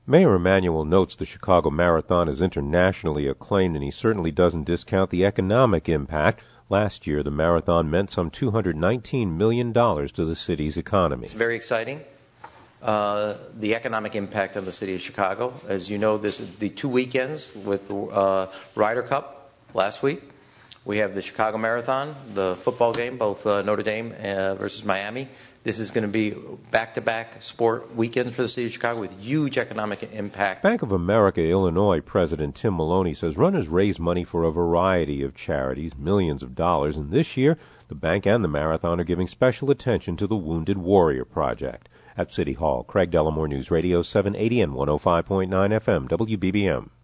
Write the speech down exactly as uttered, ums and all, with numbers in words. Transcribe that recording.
Mayor Emanuel notes the Chicago Marathon is internationally acclaimed, and he certainly doesn't discount the economic impact. Last year, the marathon meant some two hundred nineteen million dollars to the city's economy. It's very exciting. Uh, the economic impact of the city of Chicago. As you know, this is the two weekends with the uh, Ryder Cup last week. We have the Chicago Marathon, the football game, both uh, Notre Dame uh, versus Miami. This is going to be back-to-back sport weekends for the city of Chicago with huge economic impact. Bank of America Illinois President Tim Maloney says runners raise money for a variety of charities, millions of dollars, and this year the bank and the marathon are giving special attention to the Wounded Warrior Project. At City Hall, Craig Dellamore News Radio seven eighty and one oh five point nine F M, W B B M.